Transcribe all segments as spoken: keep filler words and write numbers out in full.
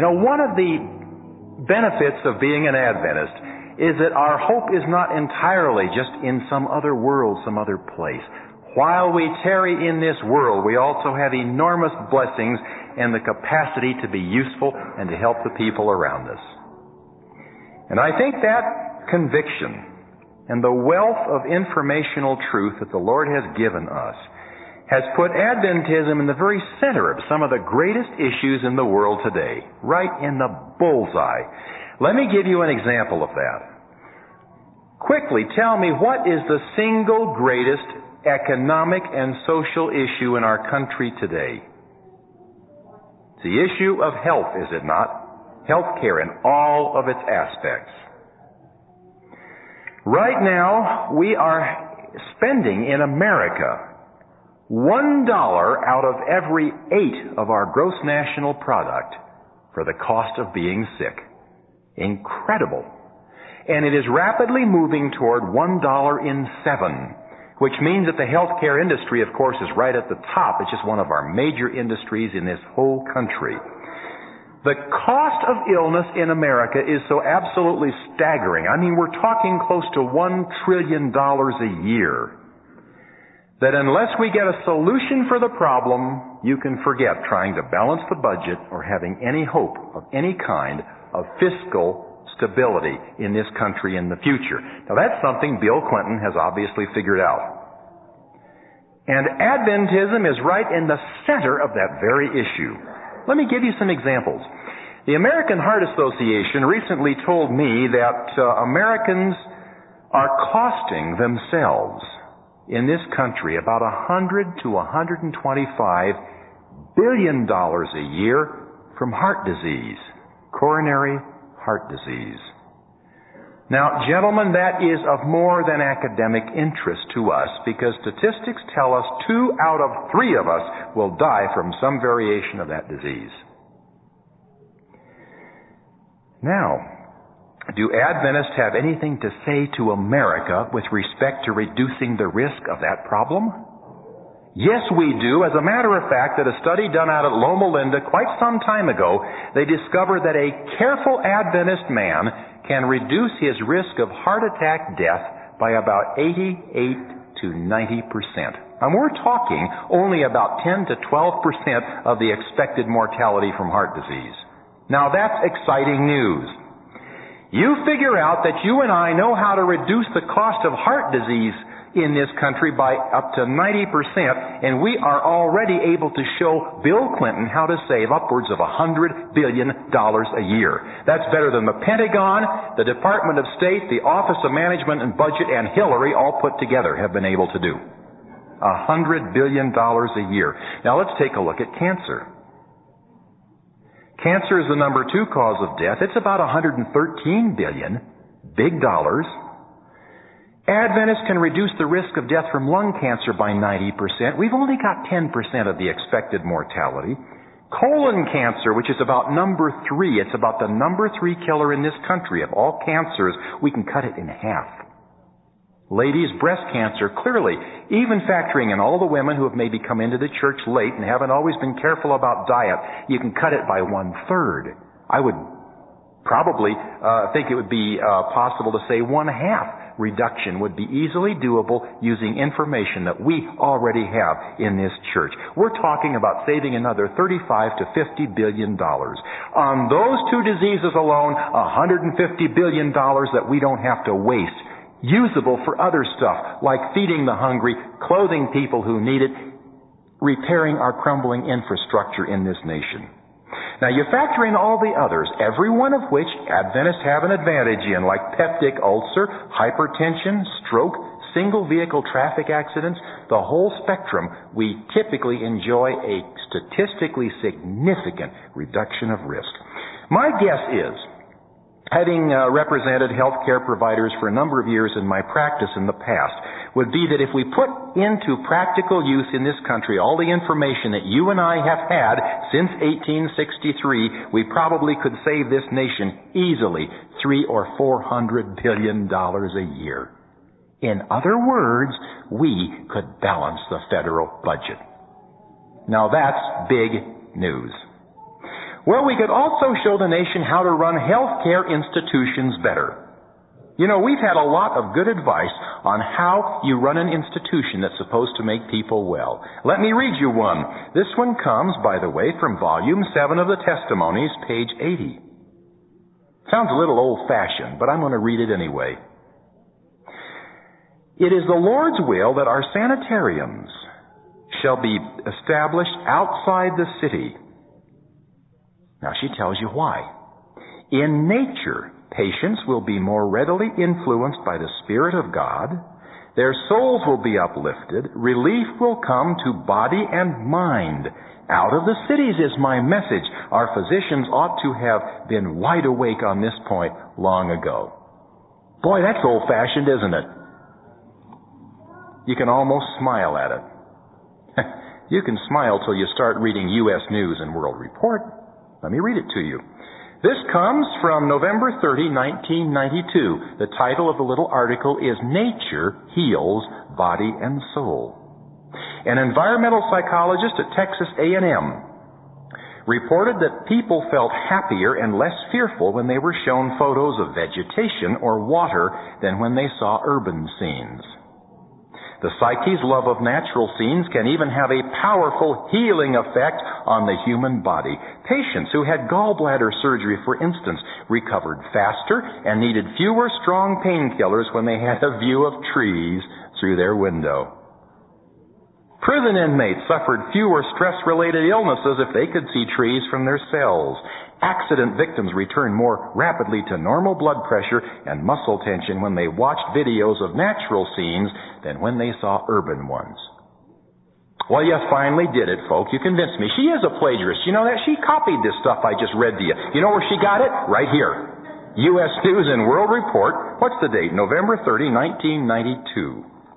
know, one of the benefits of being an Adventist is that our hope is not entirely just in some other world, some other place. While we tarry in this world, we also have enormous blessings and the capacity to be useful and to help the people around us. And I think that conviction and the wealth of informational truth that the Lord has given us has put Adventism in the very center of some of the greatest issues in the world today, right in the bullseye. Let me give you an example of that. Quickly, tell me, what is the single greatest economic and social issue in our country today? It's the issue of health, is it not? Health care in all of its aspects. Right now, we are spending in America one dollar out of every eight of our gross national product for the cost of being sick. Incredible. And it is rapidly moving toward one dollar in seven, which means that the healthcare industry, of course, is right at the top. It's just one of our major industries in this whole country. The cost of illness in America is so absolutely staggering. I mean, we're talking close to one trillion dollars a year. That unless we get a solution for the problem, you can forget trying to balance the budget or having any hope of any kind of fiscal stability in this country in the future. Now, that's something Bill Clinton has obviously figured out. And Adventism is right in the center of that very issue. Let me give you some examples. The American Heart Association recently told me that uh, Americans are costing themselves in this country about one hundred to one hundred twenty-five billion dollars a year from heart disease, coronary heart disease. Now, gentlemen, that is of more than academic interest to us because statistics tell us two out of three of us will die from some variation of that disease. Now, do Adventists have anything to say to America with respect to reducing the risk of that problem? Yes, we do. As a matter of fact, that a study done out at Loma Linda quite some time ago, they discovered that a careful Adventist man can reduce his risk of heart attack death by about eighty-eight to ninety percent. And we're talking only about ten to twelve percent of the expected mortality from heart disease. Now, that's exciting news. You figure out that you and I know how to reduce the cost of heart disease in this country by up to ninety percent, and we are already able to show Bill Clinton how to save upwards of one hundred billion dollars a year. That's better than the Pentagon, the Department of State, the Office of Management and Budget, and Hillary all put together have been able to do. one hundred billion dollars a year. Now let's take a look at cancer. Cancer is the number two cause of death. It's about one hundred thirteen billion dollars, big dollars. Adventists can reduce the risk of death from lung cancer by ninety percent. We've only got ten percent of the expected mortality. Colon cancer, which is about number three, it's about the number three killer in this country of all cancers, we can cut it in half. Ladies, breast cancer, clearly, even factoring in all the women who have maybe come into the church late and haven't always been careful about diet, you can cut it by one-third. I would probably uh, think it would be uh, possible to say one-half reduction would be easily doable using information that we already have in this church. We're talking about saving another thirty-five to fifty billion dollars. On those two diseases alone, one hundred fifty billion dollars that we don't have to waste, usable for other stuff like feeding the hungry, clothing people who need it, repairing our crumbling infrastructure in this nation. Now you factor in all the others, every one of which Adventists have an advantage in, like peptic ulcer, hypertension, stroke, single vehicle traffic accidents, the whole spectrum. We typically enjoy a statistically significant reduction of risk. My guess is, having uh, represented healthcare providers for a number of years in my practice in the past, would be that if we put into practical use in this country all the information that you and I have had since eighteen sixty-three, we probably could save this nation easily three or four hundred billion dollars a year. In other words, we could balance the federal budget. Now that's big news. Well, we could also show the nation how to run healthcare institutions better. You know, we've had a lot of good advice on how you run an institution that's supposed to make people well. Let me read you one. This one comes, by the way, from Volume seven of the Testimonies, page eighty. Sounds a little old-fashioned, but I'm going to read it anyway. It is the Lord's will that our sanitariums shall be established outside the city. Now she tells you why. In nature, patients will be more readily influenced by the Spirit of God. Their souls will be uplifted. Relief will come to body and mind. Out of the cities is my message. Our physicians ought to have been wide awake on this point long ago. Boy, that's old-fashioned, isn't it? You can almost smile at it. You can smile till you start reading U S News and World Report. Let me read it to you. This comes from November thirtieth, nineteen ninety-two. The title of the little article is Nature Heals Body and Soul. An environmental psychologist at Texas A and M reported that people felt happier and less fearful when they were shown photos of vegetation or water than when they saw urban scenes. The psyche's love of natural scenes can even have a powerful healing effect on the human body. Patients who had gallbladder surgery, for instance, recovered faster and needed fewer strong painkillers when they had a view of trees through their window. Prison inmates suffered fewer stress-related illnesses if they could see trees from their cells. Accident victims returned more rapidly to normal blood pressure and muscle tension when they watched videos of natural scenes than when they saw urban ones. Well, you finally did it, folks. You convinced me. She is a plagiarist. You know that? She copied this stuff I just read to you. You know where she got it? Right here. U S News and World Report. What's the date? November thirtieth, nineteen ninety-two.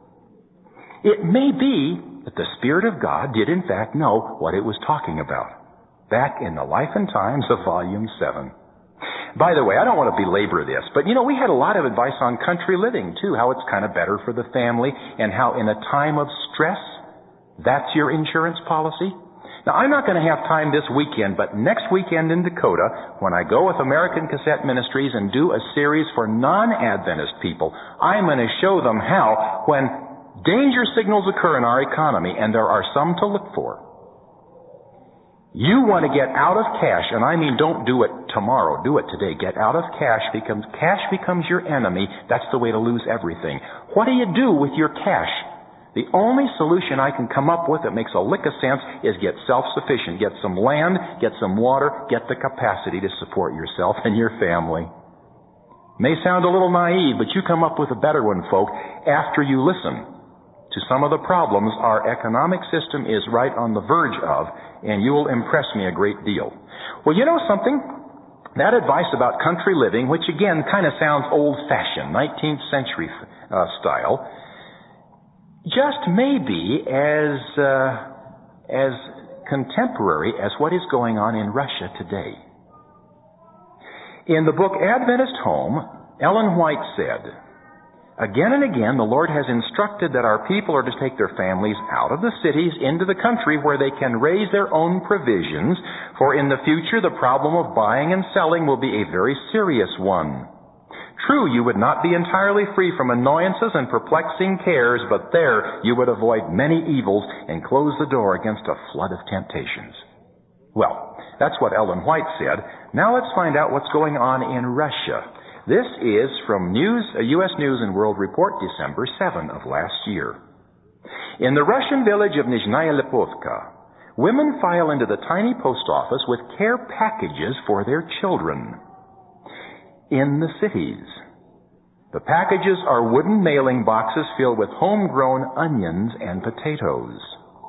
It may be that the Spirit of God did in fact know what it was talking about. Back in the Life and Times of Volume seven. By the way, I don't want to belabor this, but you know, we had a lot of advice on country living too, how it's kind of better for the family, and how in a time of stress, that's your insurance policy. Now, I'm not going to have time this weekend, but next weekend in Dakota, when I go with American Cassette Ministries and do a series for non-Adventist people, I'm going to show them how, when danger signals occur in our economy, and there are some to look for, you want to get out of cash, and I mean don't do it tomorrow, do it today. Get out of cash, becomes cash becomes your enemy. That's the way to lose everything. What do you do with your cash? The only solution I can come up with that makes a lick of sense is get self-sufficient. Get some land, get some water, get the capacity to support yourself and your family. May sound a little naive, but you come up with a better one, folk, after you listen to some of the problems our economic system is right on the verge of, and you will impress me a great deal. Well, you know something? That advice about country living, which again kind of sounds old-fashioned, nineteenth century uh, style, just may be as, uh, as contemporary as what is going on in Russia today. In the book Adventist Home, Ellen White said, again and again, the Lord has instructed that our people are to take their families out of the cities into the country where they can raise their own provisions, for in the future the problem of buying and selling will be a very serious one. True, you would not be entirely free from annoyances and perplexing cares, but there you would avoid many evils and close the door against a flood of temptations. Well, that's what Ellen White said. Now let's find out what's going on in Russia. This is from News, uh, U S News and World Report, December seventh of last year. In the Russian village of Nizhnaya Lipovka, women file into the tiny post office with care packages for their children. In the cities, the packages are wooden mailing boxes filled with homegrown onions and potatoes.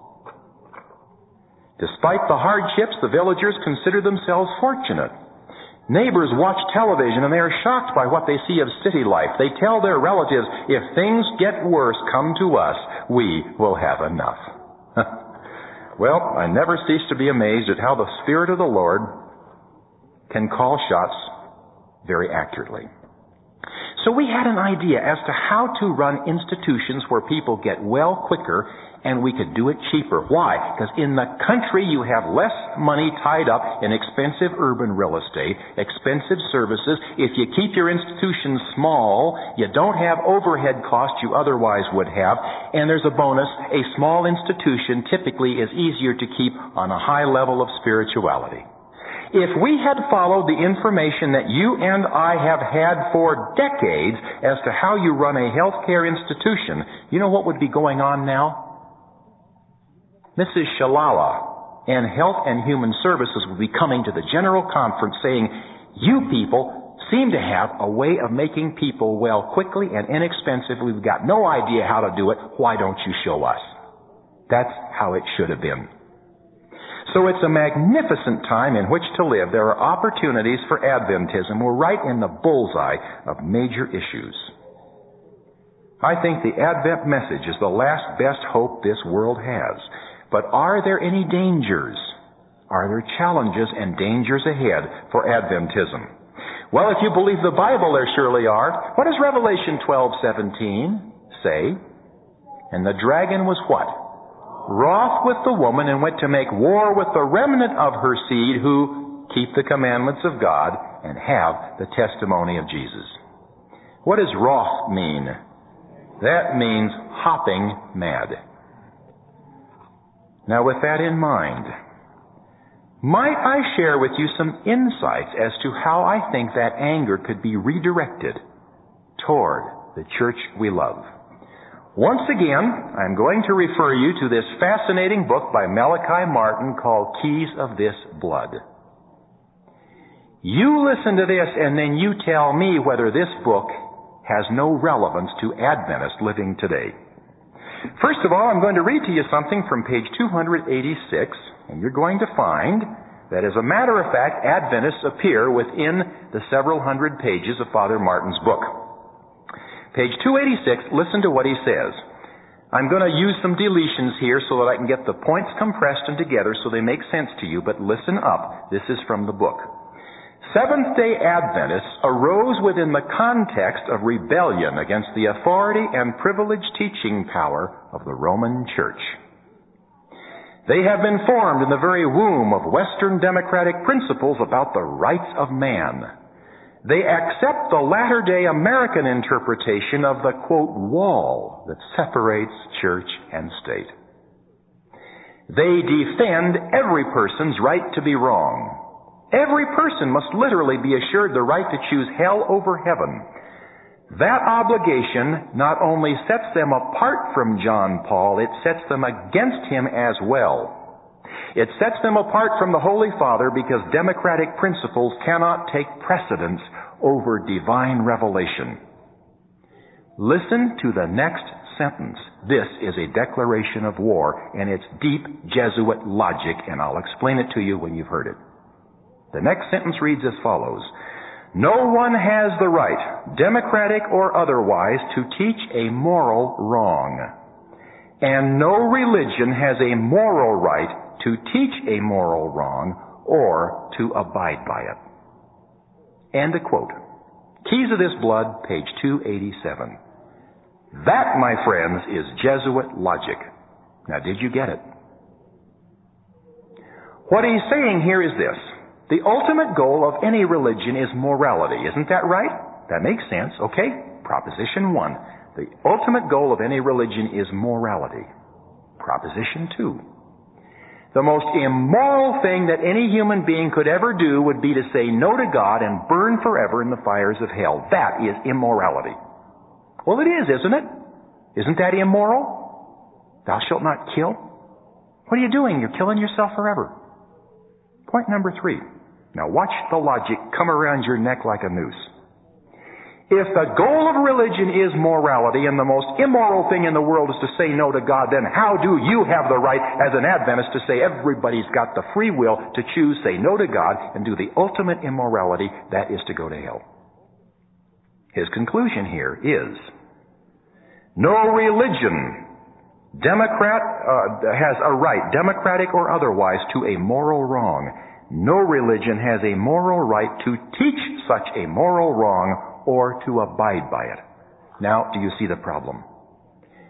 Despite the hardships, the villagers consider themselves fortunate. Neighbors watch television and they are shocked by what they see of city life. They tell their relatives, if things get worse, come to us. We will have enough. Well, I never cease to be amazed at how the Spirit of the Lord can call shots very accurately. So we had an idea as to how to run institutions where people get well quicker and we could do it cheaper. Why? Because in the country you have less money tied up in expensive urban real estate, expensive services. If you keep your institutions small, you don't have overhead costs you otherwise would have. And there's a bonus. A small institution typically is easier to keep on a high level of spirituality. If we had followed the information that you and I have had for decades as to how you run a healthcare institution, you know what would be going on now? Missus Shalala and Health and Human Services would be coming to the General Conference saying, you people seem to have a way of making people well quickly and inexpensively. We've got no idea how to do it. Why don't you show us? That's how it should have been. So it's a magnificent time in which to live. There are opportunities for Adventism. We're right in the bullseye of major issues. I think the Advent message is the last best hope this world has. But are there any dangers? Are there challenges and dangers ahead for Adventism? Well, if you believe the Bible, there surely are. What does Revelation twelve seventeen say? And the dragon was what? Wroth with the woman, and went to make war with the remnant of her seed who keep the commandments of God and have the testimony of Jesus. What does wroth mean? That means hopping mad. Now, with that in mind, might I share with you some insights as to how I think that anger could be redirected toward the church we love? Once again, I'm going to refer you to this fascinating book by Malachi Martin called Keys of This Blood. You listen to this and then you tell me whether this book has no relevance to Adventists living today. First of all, I'm going to read to you something from page two eighty-six, and you're going to find that, as a matter of fact, Adventists appear within the several hundred pages of Father Martin's book. Page two eighty-six, listen to what he says. I'm going to use some deletions here so that I can get the points compressed and together so they make sense to you, but listen up. This is from the book. Seventh-day Adventists arose within the context of rebellion against the authority and privileged teaching power of the Roman Church. They have been formed in the very womb of Western democratic principles about the rights of man. They accept the latter-day American interpretation of the, quote, wall that separates church and state. They defend every person's right to be wrong. Every person must literally be assured the right to choose hell over heaven. That obligation not only sets them apart from John Paul, it sets them against him as well. It sets them apart from the Holy Father because democratic principles cannot take precedence over divine revelation. Listen to the next sentence. This is a declaration of war, and it's deep Jesuit logic, and I'll explain it to you when you've heard it. The next sentence reads as follows. No one has the right, democratic or otherwise, to teach a moral wrong. And no religion has a moral right to teach a moral wrong or to abide by it. End of quote. Keys of This Blood, page two eighty-seven. That, my friends, is Jesuit logic. Now, did you get it? What he's saying here is this. The ultimate goal of any religion is morality. Isn't that right? That makes sense. Okay. Proposition one. The ultimate goal of any religion is morality. Proposition two. The most immoral thing that any human being could ever do would be to say no to God and burn forever in the fires of hell. That is immorality. Well, it is, isn't it? Isn't that immoral? Thou shalt not kill. What are you doing? You're killing yourself forever. Point number three. Now watch the logic come around your neck like a noose. If the goal of religion is morality and the most immoral thing in the world is to say no to God, then how do you have the right as an Adventist to say everybody's got the free will to choose, say no to God, and do the ultimate immorality, that is to go to hell? His conclusion here is, no religion, Democrat, uh, has a right, democratic or otherwise, to a moral wrong. No religion has a moral right to teach such a moral wrong or to abide by it. Now, do you see the problem?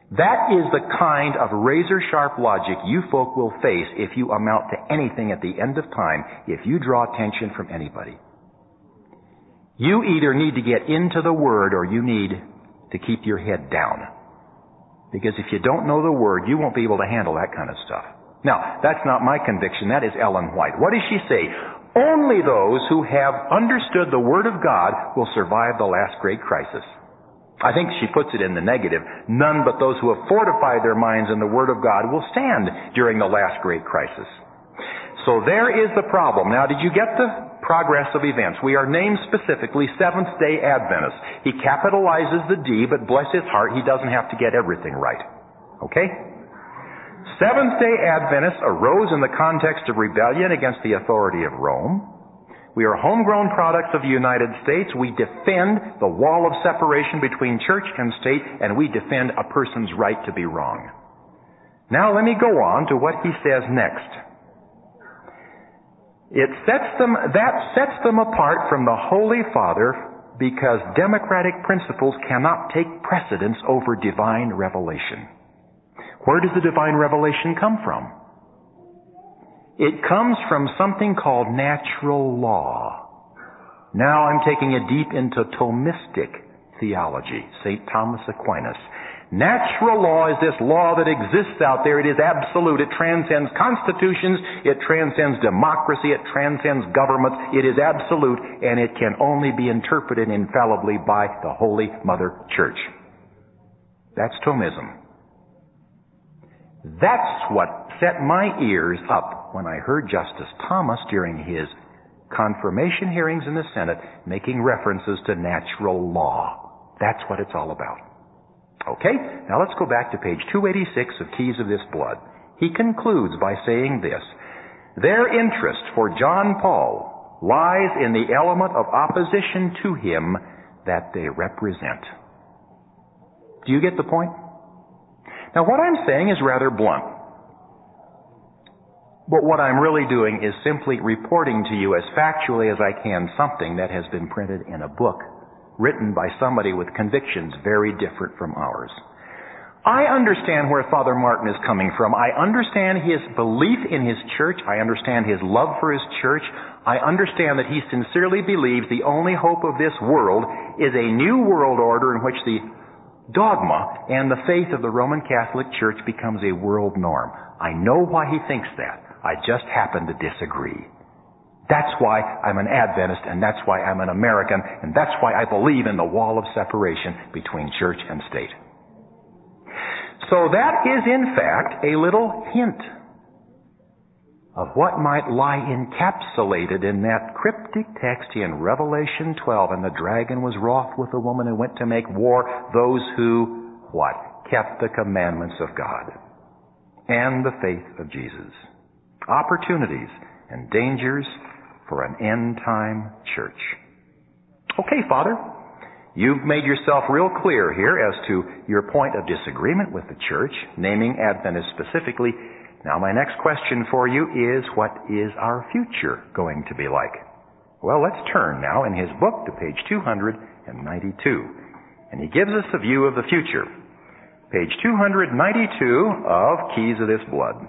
That is the kind of razor-sharp logic you folk will face if you amount to anything at the end of time, if you draw attention from anybody. You either need to get into the Word or you need to keep your head down. Because if you don't know the Word, you won't be able to handle that kind of stuff. Now, that's not my conviction. That is Ellen White. What does she say? Only those who have understood the Word of God will survive the last great crisis. I think she puts it in the negative. None but those who have fortified their minds in the Word of God will stand during the last great crisis. So there is the problem. Now, did you get the progress of events? We are named specifically Seventh-day Adventists. He capitalizes the D, but bless his heart, he doesn't have to get everything right. Okay? Seventh-day Adventists arose in the context of rebellion against the authority of Rome. We are homegrown products of the United States. We defend the wall of separation between church and state, and we defend a person's right to be wrong. Now let me go on to what he says next. It sets them, that sets them apart from the Holy Father because democratic principles cannot take precedence over divine revelation. Where does the divine revelation come from? It comes from something called natural law. Now I'm taking it deep into Thomistic theology, Saint Thomas Aquinas. Natural law is this law that exists out there. It is absolute. It transcends constitutions. It transcends democracy. It transcends governments. It is absolute, and it can only be interpreted infallibly by the Holy Mother Church. That's Thomism. That's what set my ears up when I heard Justice Thomas during his confirmation hearings in the Senate making references to natural law. That's what it's all about. Okay, now let's go back to page two eighty-six of Keys of This Blood. He concludes by saying this: their interest for John Paul lies in the element of opposition to him that they represent. Do you get the point? Now what I'm saying is rather blunt. But what I'm really doing is simply reporting to you as factually as I can something that has been printed in a book written by somebody with convictions very different from ours. I understand where Father Martin is coming from. I understand his belief in his church. I understand his love for his church. I understand that he sincerely believes the only hope of this world is a new world order in which the dogma and the faith of the Roman Catholic Church becomes a world norm. I know why he thinks that. I just happen to disagree. That's why I'm an Adventist, and that's why I'm an American, and that's why I believe in the wall of separation between church and state. So that is, in fact, a little hint of what might lie encapsulated in that cryptic text in Revelation twelve. And the dragon was wroth with the woman and went to make war those who, what? Kept the commandments of God and the faith of Jesus. Opportunities and dangers for an end-time church. Okay, Father, you've made yourself real clear here as to your point of disagreement with the church, naming Adventists specifically. Now, my next question for you is, what is our future going to be like? Well, let's turn now in his book to page two ninety-two. And he gives us a view of the future. Page two ninety-two of Keys of This Blood.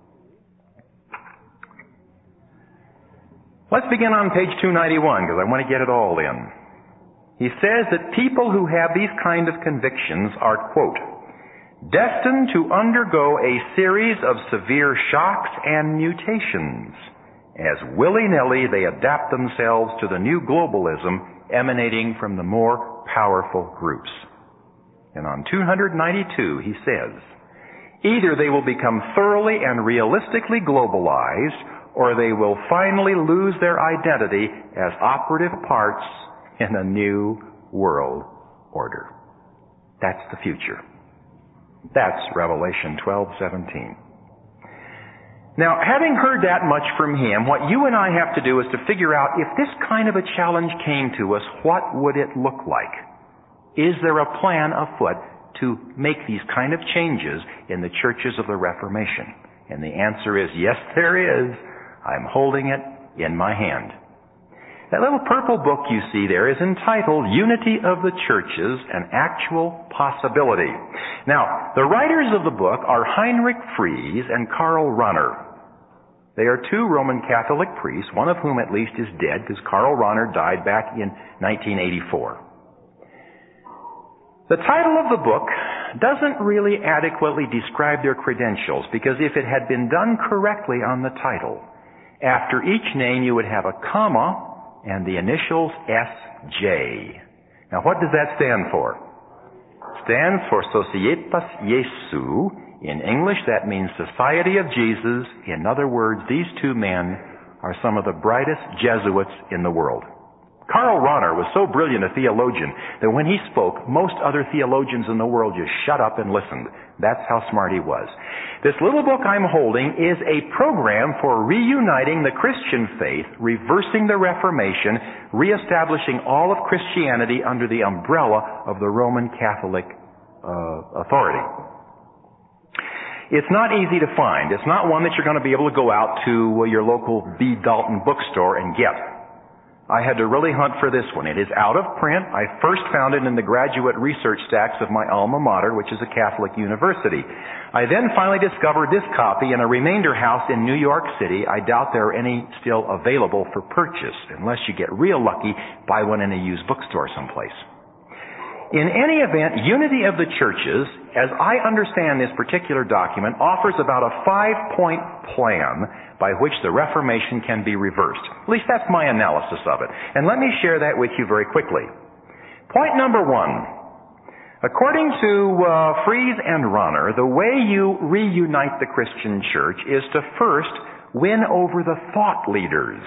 Let's begin on page two ninety-one, because I want to get it all in. He says that people who have these kind of convictions are, quote, destined to undergo a series of severe shocks and mutations as willy-nilly they adapt themselves to the new globalism emanating from the more powerful groups. And on two ninety-two, he says, either they will become thoroughly and realistically globalized, or they will finally lose their identity as operative parts in a new world order. That's the future. That's Revelation twelve seventeen. Now, having heard that much from him, what you and I have to do is to figure out, if this kind of a challenge came to us, what would it look like? Is there a plan afoot to make these kind of changes in the churches of the Reformation? And the answer is, yes, there is. I'm holding it in my hand. That little purple book you see there is entitled Unity of the Churches, an Actual Possibility. Now, the writers of the book are Heinrich Fries and Karl Rahner. They are two Roman Catholic priests, one of whom at least is dead, because Karl Rahner died back in nineteen eighty-four. The title of the book doesn't really adequately describe their credentials, because if it had been done correctly on the title, after each name you would have a comma and the initials S J. Now what does that stand for? Stands for Societas Jesu. In English that means Society of Jesus. In other words, these two men are some of the brightest Jesuits in the world. Karl Rahner was so brilliant a theologian that when he spoke, most other theologians in the world just shut up and listened. That's how smart he was. This little book I'm holding is a program for reuniting the Christian faith, reversing the Reformation, reestablishing all of Christianity under the umbrella of the Roman Catholic uh, authority. It's not easy to find. It's not one that you're going to be able to go out to your local B. Dalton bookstore and get. I had to really hunt for this one. It is out of print. I first found it in the graduate research stacks of my alma mater, which is a Catholic university. I then finally discovered this copy in a remainder house in New York City. I doubt there are any still available for purchase, unless you get real lucky, buy one in a used bookstore someplace. In any event, Unity of the Churches, as I understand this particular document, offers about a five-point plan by which the Reformation can be reversed. At least that's my analysis of it. And let me share that with you very quickly. Point number one. According to uh, Fries and Rahner, the way you reunite the Christian church is to first win over the thought leaders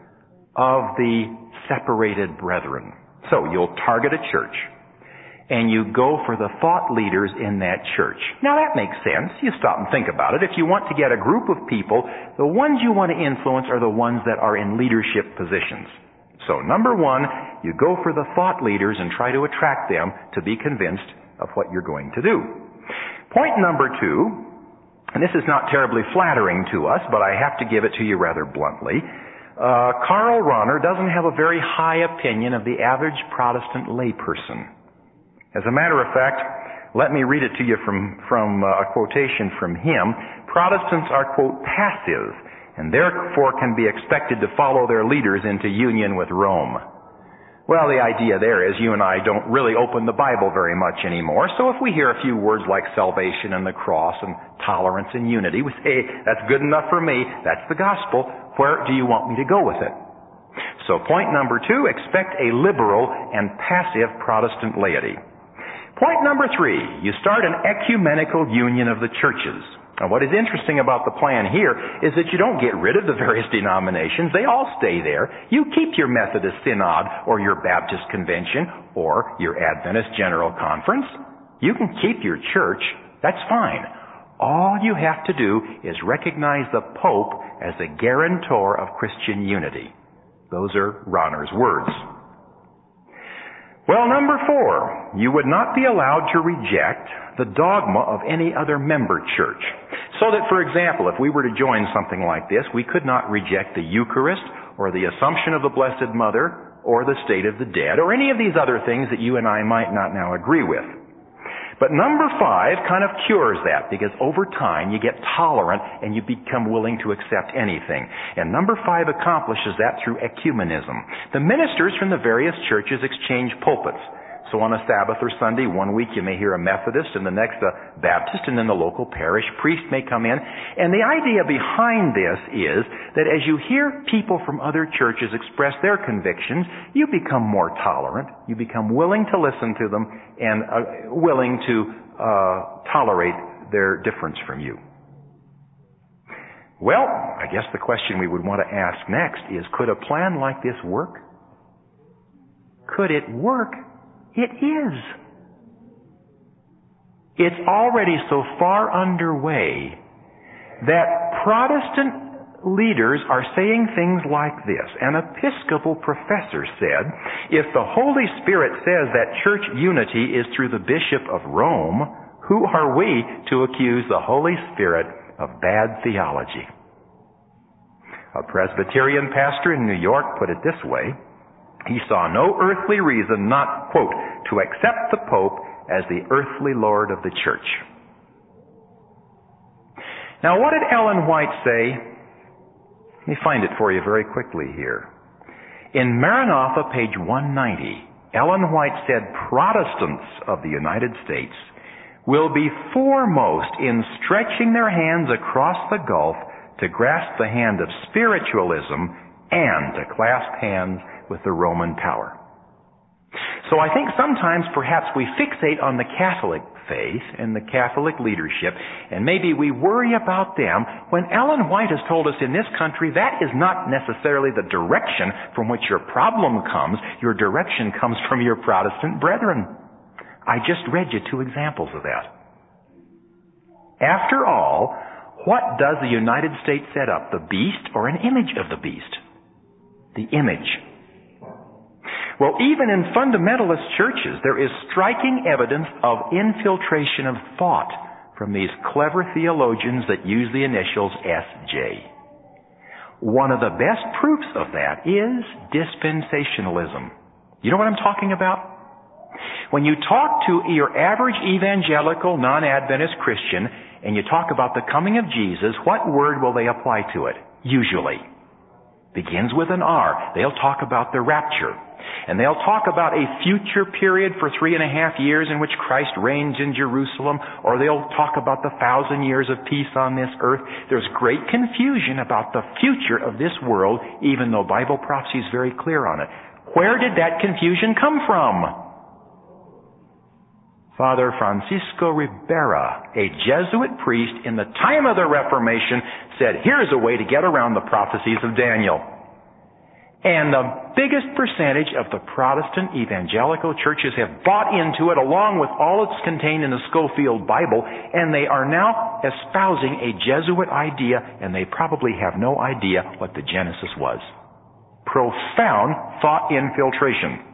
of the separated brethren. So you'll target a church, and you go for the thought leaders in that church. Now that makes sense. You stop and think about it. If you want to get a group of people, the ones you want to influence are the ones that are in leadership positions. So number one, you go for the thought leaders and try to attract them to be convinced of what you're going to do. Point number two, and this is not terribly flattering to us, but I have to give it to you rather bluntly. Uh, Karl Rahner doesn't have a very high opinion of the average Protestant layperson. As a matter of fact, let me read it to you from, from uh, a quotation from him. Protestants are, quote, passive, and therefore can be expected to follow their leaders into union with Rome. Well, the idea there is you and I don't really open the Bible very much anymore, so if we hear a few words like salvation and the cross and tolerance and unity, we say, hey, that's good enough for me, that's the gospel, where do you want me to go with it? So point number two, expect a liberal and passive Protestant laity. Point number three, you start an ecumenical union of the churches. Now, what is interesting about the plan here is that you don't get rid of the various denominations. They all stay there. You keep your Methodist Synod or your Baptist Convention or your Adventist General Conference. You can keep your church. That's fine. All you have to do is recognize the Pope as the guarantor of Christian unity. Those are Rahner's words. Well, number four, you would not be allowed to reject the dogma of any other member church. So that, for example, if we were to join something like this, we could not reject the Eucharist or the Assumption of the Blessed Mother or the state of the dead or any of these other things that you and I might not now agree with. But number five kind of cures that, because over time you get tolerant and you become willing to accept anything. And number five accomplishes that through ecumenism. The ministers from the various churches exchange pulpits. So on a Sabbath or Sunday, one week you may hear a Methodist and the next a Baptist, and then the local parish priest may come in. And the idea behind this is that as you hear people from other churches express their convictions, you become more tolerant. You become willing to listen to them and uh, willing to uh, tolerate their difference from you. Well, I guess the question we would want to ask next is, could a plan like this work? Could it work? It is. It's already so far underway that Protestant leaders are saying things like this. An Episcopal professor said, if the Holy Spirit says that church unity is through the Bishop of Rome, who are we to accuse the Holy Spirit of bad theology? A Presbyterian pastor in New York put it this way, He saw no earthly reason not, quote, to accept the Pope as the earthly Lord of the Church. Now, what did Ellen White say? Let me find it for you very quickly here. In Maranatha, page one ninety, Ellen White said Protestants of the United States will be foremost in stretching their hands across the gulf to grasp the hand of spiritualism and to clasp hands with the Roman power. So I think sometimes perhaps we fixate on the Catholic faith and the Catholic leadership, and maybe we worry about them when Ellen White has told us in this country that is not necessarily the direction from which your problem comes. Your direction comes from your Protestant brethren. I just read you two examples of that. After all, what does the United States set up? The beast or an image of the beast? The image. Well, even in fundamentalist churches, there is striking evidence of infiltration of thought from these clever theologians that use the initials S J. One of the best proofs of that is dispensationalism. You know what I'm talking about? When you talk to your average evangelical, non-Adventist Christian, and you talk about the coming of Jesus, what word will they apply to it? Usually. Begins with an R. They'll talk about the rapture. And they'll talk about a future period for three and a half years in which Christ reigns in Jerusalem, or they'll talk about the thousand years of peace on this earth. There's great confusion about the future of this world, even though Bible prophecy is very clear on it. Where did that confusion come from? Father Francisco Ribera, a Jesuit priest in the time of the Reformation, said, here's a way to get around the prophecies of Daniel. And the biggest percentage of the Protestant evangelical churches have bought into it along with all that's contained in the Scofield Bible, and they are now espousing a Jesuit idea, and they probably have no idea what the Genesis was. Profound thought infiltration.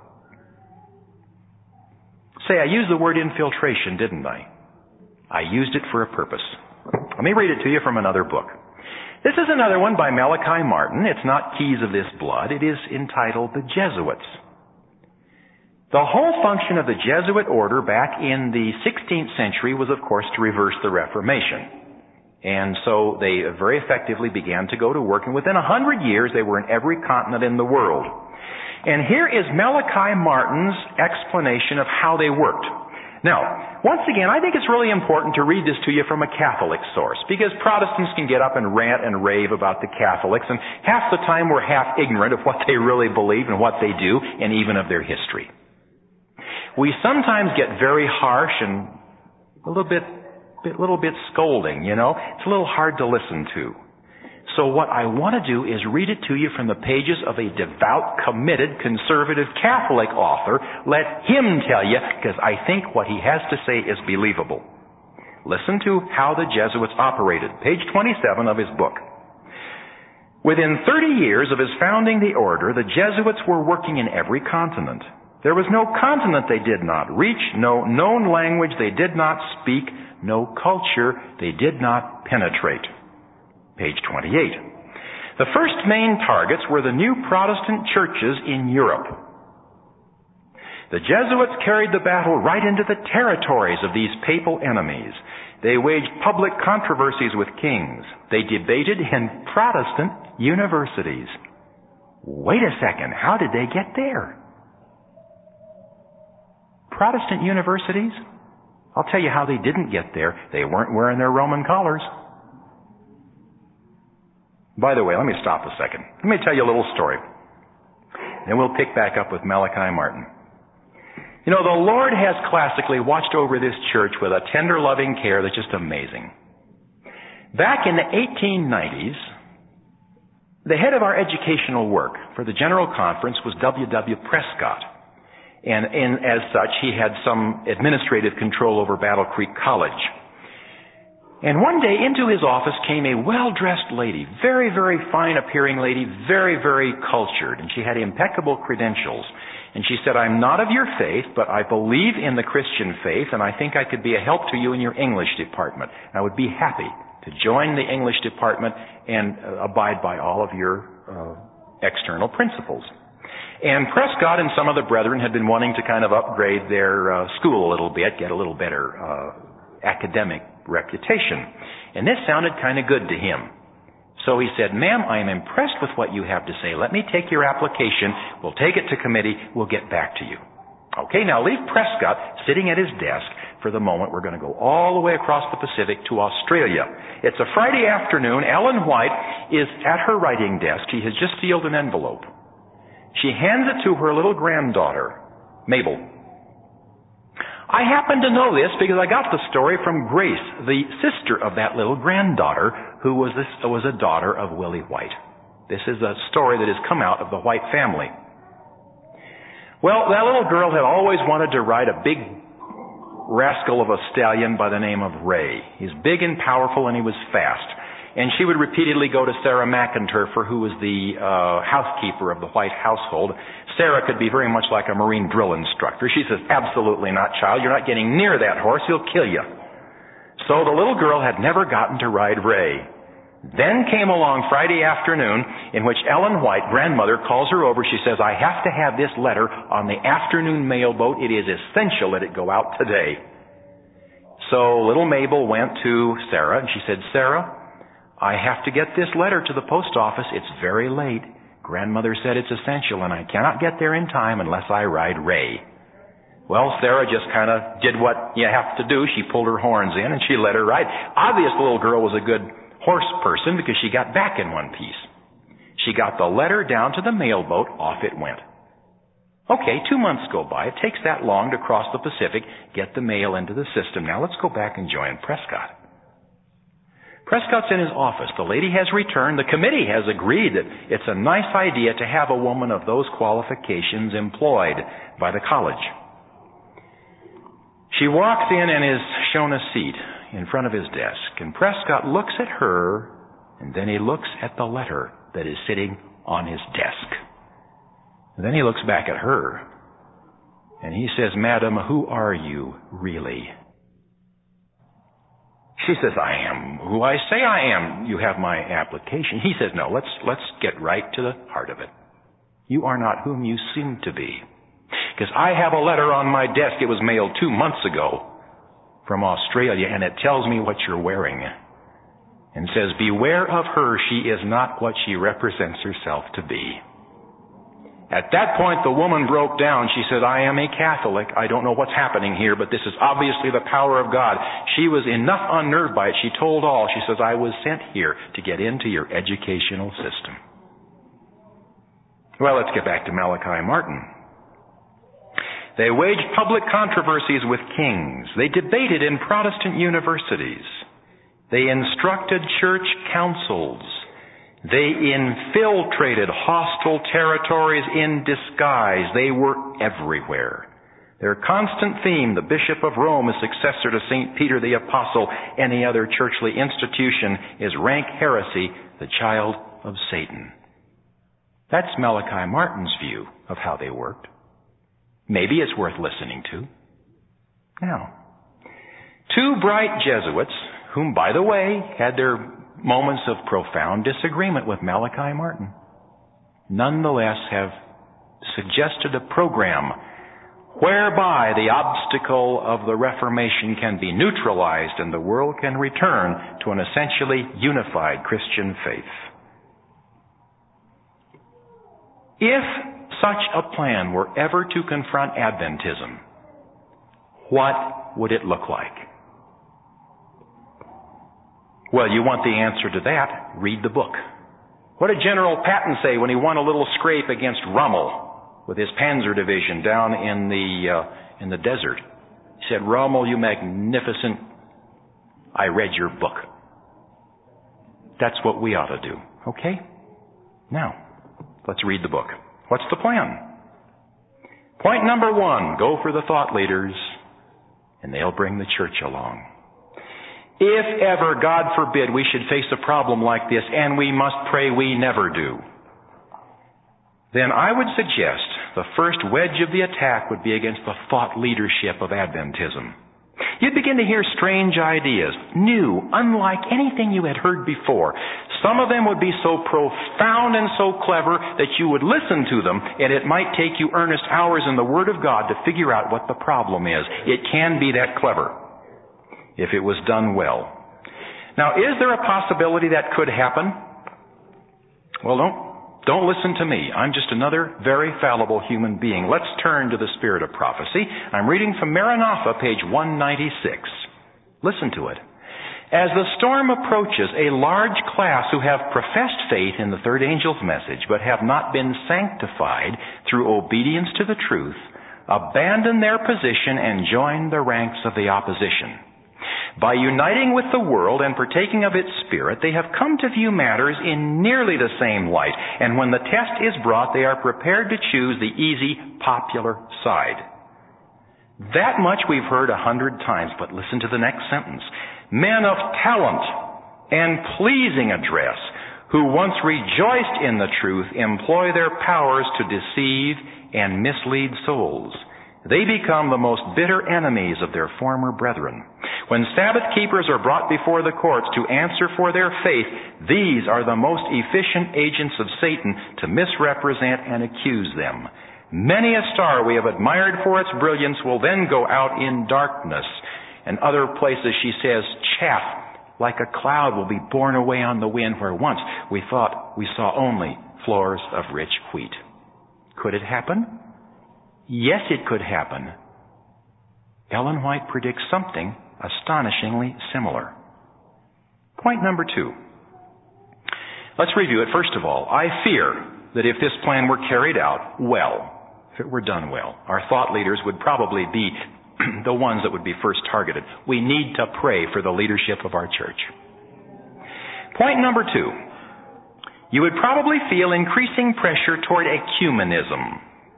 Say, I used the word infiltration, didn't I? I used it for a purpose. Let me read it to you from another book. This is another one by Malachi Martin. It's not Keys of This Blood. It is entitled The Jesuits. The whole function of the Jesuit order back in the sixteenth century was, of course, to reverse the Reformation. And so they very effectively began to go to work, and within a hundred years they were in every continent in the world. And here is Malachi Martin's explanation of how they worked. Now, once again, I think it's really important to read this to you from a Catholic source, because Protestants can get up and rant and rave about the Catholics, and half the time we're half ignorant of what they really believe and what they do, and even of their history. We sometimes get very harsh and a little bit, a little bit scolding, you know. It's a little hard to listen to. So what I want to do is read it to you from the pages of a devout, committed, conservative Catholic author. Let him tell you, because I think what he has to say is believable. Listen to how the Jesuits operated. Page twenty-seven of his book. Within thirty years of his founding the order, the Jesuits were working in every continent. There was no continent they did not reach, no known language they did not speak, no culture they did not penetrate. Page twenty-eight. The first main targets were the new Protestant churches in Europe. The Jesuits carried the battle right into the territories of these papal enemies. They waged public controversies with kings. They debated in Protestant universities. Wait a second, how did they get there? Protestant universities? I'll tell you how they didn't get there. They weren't wearing their Roman collars. By the way, let me stop a second. Let me tell you a little story. Then we'll pick back up with Malachi Martin. You know, the Lord has classically watched over this church with a tender, loving care that's just amazing. Back in the eighteen nineties, the head of our educational work for the General Conference was W W Prescott. And, and as such, he had some administrative control over Battle Creek College. And one day into his office came a well-dressed lady, very, very fine-appearing lady, very, very cultured, and she had impeccable credentials. And she said, I'm not of your faith, but I believe in the Christian faith, and I think I could be a help to you in your English department. I would be happy to join the English department and uh, abide by all of your uh, external principles. And Prescott and some of the brethren had been wanting to kind of upgrade their uh, school a little bit, get a little better uh, academic reputation. And this sounded kind of good to him. So he said, "Ma'am, I am impressed with what you have to say. Let me take your application. We'll take it to committee. We'll get back to you." Okay, now leave Prescott sitting at his desk for the moment. We're going to go all the way across the Pacific to Australia. It's a Friday afternoon. Ellen White is at her writing desk. She has just sealed an envelope. She hands it to her little granddaughter, Mabel. I happen to know this because I got the story from Grace, the sister of that little granddaughter, who was, this, was a daughter of Willie White. This is a story that has come out of the White family. Well, that little girl had always wanted to ride a big rascal of a stallion by the name of Ray. He's big and powerful, and he was fast. And she would repeatedly go to Sarah McInturfer, who was the uh, housekeeper of the White household. Sarah could be very much like a Marine drill instructor. She says, "Absolutely not, child. You're not getting near that horse. He'll kill you." So the little girl had never gotten to ride Ray. Then came along Friday afternoon in which Ellen White, grandmother, calls her over. She says, "I have to have this letter on the afternoon mail boat. It is essential that it go out today." So little Mabel went to Sarah and she said, "Sarah, I have to get this letter to the post office. It's very late. Grandmother said it's essential, and I cannot get there in time unless I ride Ray." Well, Sarah just kind of did what you have to do. She pulled her horns in, and she let her ride. Obviously, the little girl was a good horse person because she got back in one piece. She got the letter down to the mail boat. Off it went. Okay, two months go by. It takes that long to cross the Pacific, get the mail into the system. Now let's go back and join Prescott. Prescott's in his office. The lady has returned. The committee has agreed that it's a nice idea to have a woman of those qualifications employed by the college. She walks in and is shown a seat in front of his desk. And Prescott looks at her, and then he looks at the letter that is sitting on his desk. And then he looks back at her, and he says, "Madam, who are you really?" She says, "I am who I say I am. You have my application." He says, "No, let's let's get right to the heart of it. You are not whom you seem to be. Because I have a letter on my desk. It was mailed two months ago from Australia, and it tells me what you're wearing. And says, beware of her. She is not what she represents herself to be." At that point, the woman broke down. She said, "I am a Catholic. I don't know what's happening here, but this is obviously the power of God." She was enough unnerved by it. She told all. She says, "I was sent here to get into your educational system." Well, let's get back to Malachi Martin. They waged public controversies with kings. They debated in Protestant universities. They instructed church councils. They infiltrated hostile territories in disguise. They were everywhere. Their constant theme, the Bishop of Rome, a successor to Saint Peter the Apostle, any other churchly institution, is rank heresy, the child of Satan. That's Malachi Martin's view of how they worked. Maybe it's worth listening to. Now, two bright Jesuits, whom, by the way, had their moments of profound disagreement with Malachi Martin, nonetheless have suggested a program whereby the obstacle of the Reformation can be neutralized and the world can return to an essentially unified Christian faith. If such a plan were ever to confront Adventism, what would it look like? Well, you want the answer to that? Read the book. What did General Patton say when he won a little scrape against Rommel with his Panzer Division down in the uh, in the desert? He said, "Rommel, you magnificent, I read your book." That's what we ought to do. Okay? Now, let's read the book. What's the plan? Point number one, go for the thought leaders, and they'll bring the church along. If ever, God forbid, we should face a problem like this, and we must pray we never do, then I would suggest the first wedge of the attack would be against the thought leadership of Adventism. You'd begin to hear strange ideas, new, unlike anything you had heard before. Some of them would be so profound and so clever that you would listen to them, and it might take you earnest hours in the Word of God to figure out what the problem is. It can be that clever, if it was done well. Now, is there a possibility that could happen? Well, don't Don't listen to me. I'm just another very fallible human being. Let's turn to the Spirit of Prophecy. I'm reading from Maranatha, page one ninety-six. Listen to it. As the storm approaches, a large class who have professed faith in the third angel's message, but have not been sanctified through obedience to the truth, abandon their position and join the ranks of the opposition. By uniting with the world and partaking of its spirit, they have come to view matters in nearly the same light, and when the test is brought, they are prepared to choose the easy, popular side. That much we've heard a hundred times, but listen to the next sentence. Men of talent and pleasing address, who once rejoiced in the truth, employ their powers to deceive and mislead souls. They become the most bitter enemies of their former brethren. When Sabbath keepers are brought before the courts to answer for their faith, these are the most efficient agents of Satan to misrepresent and accuse them. Many a star we have admired for its brilliance will then go out in darkness. And other places, she says, chaff like a cloud will be borne away on the wind, where once we thought we saw only floors of rich wheat. Could it happen? Yes, it could happen. Ellen White predicts something astonishingly similar. Point number two. Let's review it. First of all, I fear that if this plan were carried out well, if it were done well, our thought leaders would probably be the ones that would be first targeted. We need to pray for the leadership of our church. Point number two. You would probably feel increasing pressure toward ecumenism,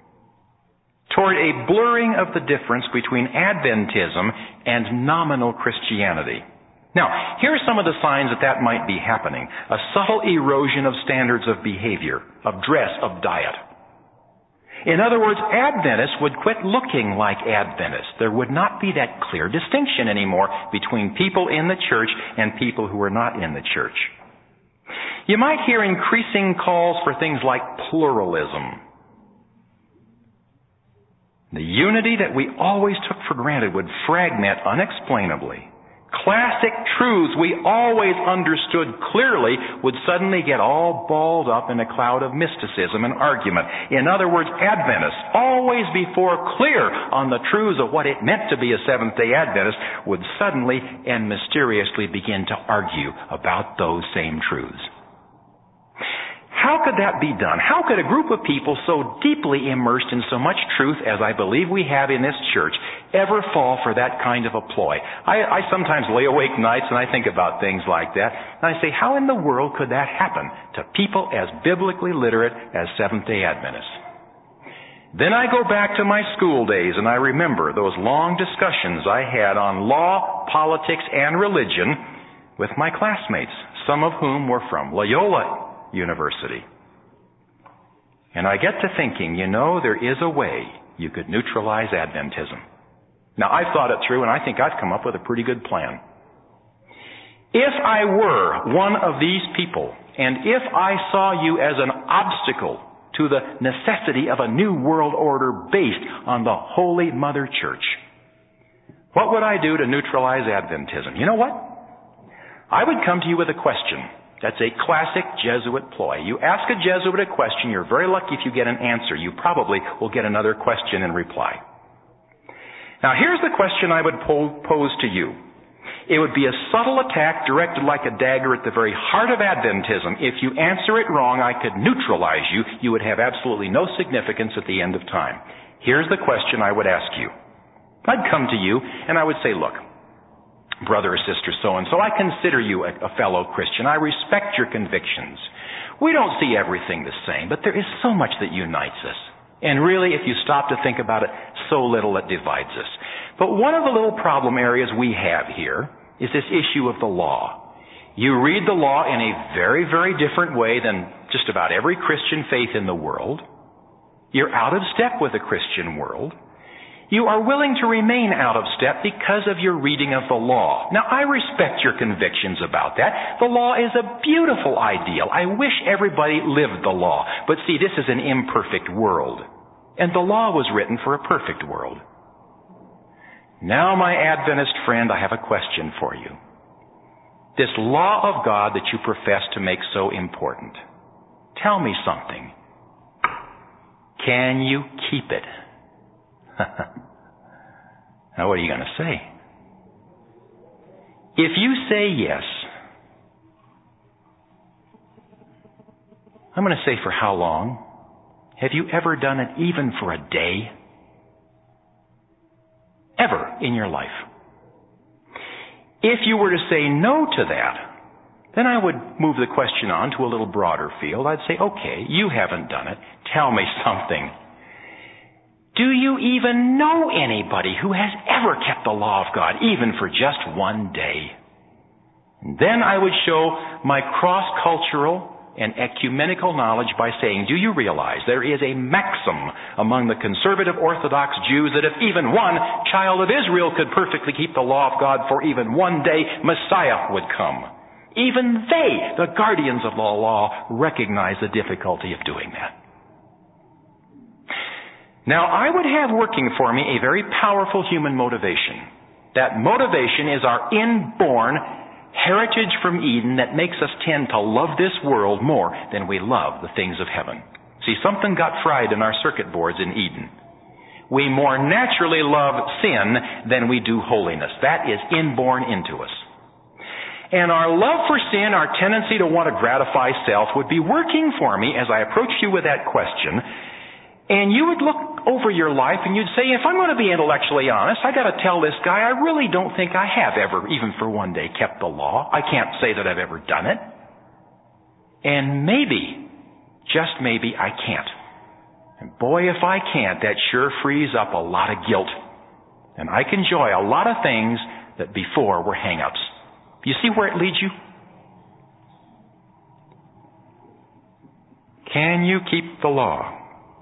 toward a blurring of the difference between Adventism and nominal Christianity. Now, here are some of the signs that that might be happening. A subtle erosion of standards of behavior, of dress, of diet. In other words, Adventists would quit looking like Adventists. There would not be that clear distinction anymore between people in the church and people who are not in the church. You might hear increasing calls for things like pluralism. The unity that we always took for granted would fragment unexplainably. Classic truths we always understood clearly would suddenly get all balled up in a cloud of mysticism and argument. In other words, Adventists, always before clear on the truths of what it meant to be a Seventh-day Adventist, would suddenly and mysteriously begin to argue about those same truths. How could that be done? How could a group of people so deeply immersed in so much truth as I believe we have in this church ever fall for that kind of a ploy? I, I sometimes lay awake nights and I think about things like that. And I say, how in the world could that happen to people as biblically literate as Seventh-day Adventists? Then I go back to my school days and I remember those long discussions I had on law, politics, and religion with my classmates, some of whom were from Loyola University. And I get to thinking, you know, there is a way you could neutralize Adventism. Now, I've thought it through, and I think I've come up with a pretty good plan. If I were one of these people, and if I saw you as an obstacle to the necessity of a new world order based on the Holy Mother Church, what would I do to neutralize Adventism? You know what? I would come to you with a question. That's a classic Jesuit ploy. You ask a Jesuit a question, you're very lucky if you get an answer. You probably will get another question in reply. Now, here's the question I would pose to you. It would be a subtle attack directed like a dagger at the very heart of Adventism. If you answer it wrong, I could neutralize you. You would have absolutely no significance at the end of time. Here's the question I would ask you. I'd come to you and I would say, look, brother or sister so-and-so, I consider you a, a fellow Christian. I respect your convictions. We don't see everything the same, but there is so much that unites us. And really, if you stop to think about it, so little that divides us. But one of the little problem areas we have here is this issue of the law. You read the law in a very, very different way than just about every Christian faith in the world. You're out of step with the Christian world. You are willing to remain out of step because of your reading of the law. Now, I respect your convictions about that. The law is a beautiful ideal. I wish everybody lived the law. But see, this is an imperfect world. And the law was written for a perfect world. Now, my Adventist friend, I have a question for you. This law of God that you profess to make so important, tell me something. Can you keep it? Now, what are you going to say? If you say yes, I'm going to say for how long? Have you ever done it even for a day? Ever in your life? If you were to say no to that, then I would move the question on to a little broader field. I'd say, okay, you haven't done it. Tell me something. Do you even know anybody who has ever kept the law of God, even for just one day? And then I would show my cross-cultural and ecumenical knowledge by saying, do you realize there is a maxim among the conservative Orthodox Jews that if even one child of Israel could perfectly keep the law of God for even one day, Messiah would come. Even they, the guardians of the law, recognize the difficulty of doing that. Now, I would have working for me a very powerful human motivation. That motivation is our inborn heritage from Eden that makes us tend to love this world more than we love the things of heaven. See, something got fried in our circuit boards in Eden. We more naturally love sin than we do holiness. That is inborn into us. And our love for sin, our tendency to want to gratify self, would be working for me as I approach you with that question. And you would look over your life and you'd say, if I'm going to be intellectually honest, I got to tell this guy, I really don't think I have ever, even for one day, kept the law. I can't say that I've ever done it. And maybe, just maybe, I can't. And boy, if I can't, that sure frees up a lot of guilt. And I can enjoy a lot of things that before were hang-ups. You see where it leads you? Can you keep the law?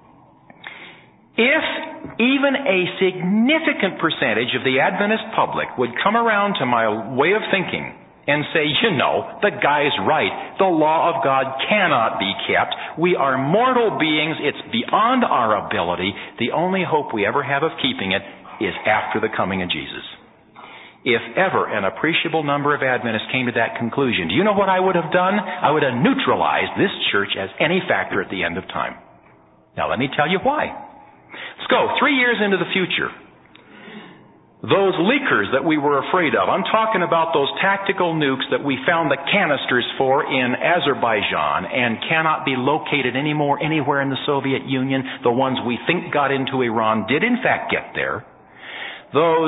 If even a significant percentage of the Adventist public would come around to my way of thinking and say, you know, the guy's right. The law of God cannot be kept. We are mortal beings. It's beyond our ability. The only hope we ever have of keeping it is after the coming of Jesus. If ever an appreciable number of Adventists came to that conclusion, do you know what I would have done? I would have neutralized this church as any factor at the end of time. Now let me tell you why. Let's go three years into the future. Those leakers that we were afraid of. I'm talking about those tactical nukes that we found the canisters for in Azerbaijan and cannot be located anymore anywhere in the Soviet Union. The ones we think got into Iran did in fact get there. Those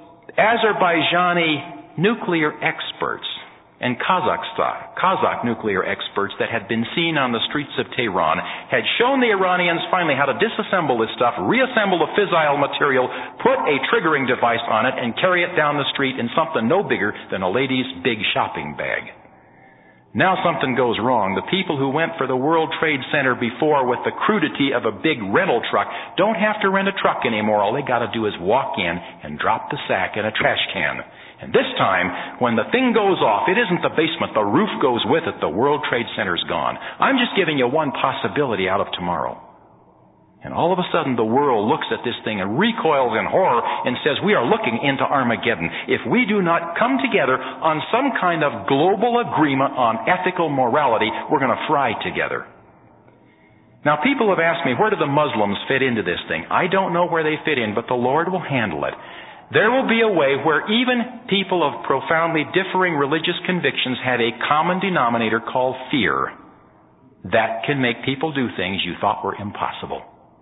Azerbaijani nuclear experts and Kazakhstan, Kazakh nuclear experts that had been seen on the streets of Tehran had shown the Iranians finally how to disassemble this stuff, reassemble the fissile material, put a triggering device on it, and carry it down the street in something no bigger than a lady's big shopping bag. Now something goes wrong. The people who went for the World Trade Center before with the crudity of a big rental truck don't have to rent a truck anymore. All they got to do is walk in and drop the sack in a trash can. And this time, when the thing goes off, it isn't the basement, the roof goes with it, the World Trade Center's gone. I'm just giving you one possibility out of tomorrow. And all of a sudden the world looks at this thing and recoils in horror and says, we are looking into Armageddon. If we do not come together on some kind of global agreement on ethical morality, we're going to fry together. Now people have asked me, where do the Muslims fit into this thing? I don't know where they fit in, but the Lord will handle it. There will be a way where even people of profoundly differing religious convictions have a common denominator called fear. That can make people do things you thought were impossible.